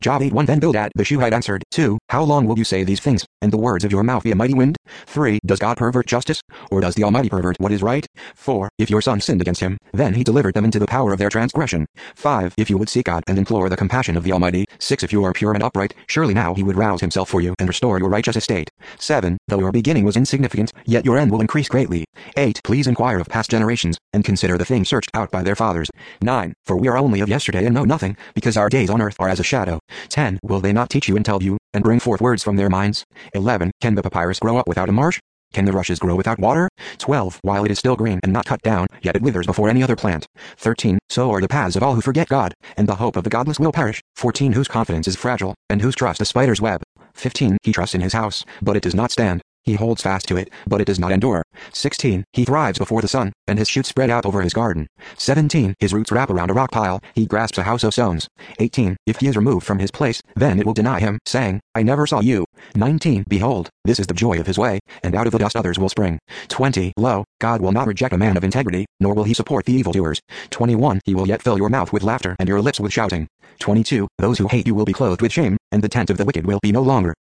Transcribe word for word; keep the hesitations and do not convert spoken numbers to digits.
Job eight one Then Bildad the Shuhite answered, two How long will you say these things, and the words of your mouth be a mighty wind? three Does God pervert justice, or does the Almighty pervert what is right? four If your son sinned against him, then he delivered them into the power of their transgression. five If you would seek God and implore the compassion of the Almighty. six If you are pure and upright, surely now he would rouse himself for you and restore your righteous estate. seven Though your beginning was insignificant, yet your end will increase greatly. eight Please inquire of past generations, and consider the things searched out by their fathers. nine For we are only of yesterday and know nothing, because our days on earth are as a shadow. ten Will they not teach you and tell you, and bring forth words from their minds? eleven Can the papyrus grow up without a marsh? Can the rushes grow without water? twelve While it is still green and not cut down, yet it withers before any other plant. thirteen So are the paths of all who forget God, and the hope of the godless will perish. fourteen Whose confidence is fragile, and whose trust a spider's web. fifteen He trusts in his house, but it does not stand. He holds fast to it, but it does not endure. sixteen He thrives before the sun, and his shoots spread out over his garden. seventeen His roots wrap around a rock pile, he grasps a house of stones. eighteen If he is removed from his place, then it will deny him, saying, I never saw you. nineteen Behold, this is the joy of his way, and out of the dust others will spring. twenty Lo, God will not reject a man of integrity, nor will he support the evildoers. twenty-one He will yet fill your mouth with laughter and your lips with shouting. twenty-two Those who hate you will be clothed with shame, and the tent of the wicked will be no longer.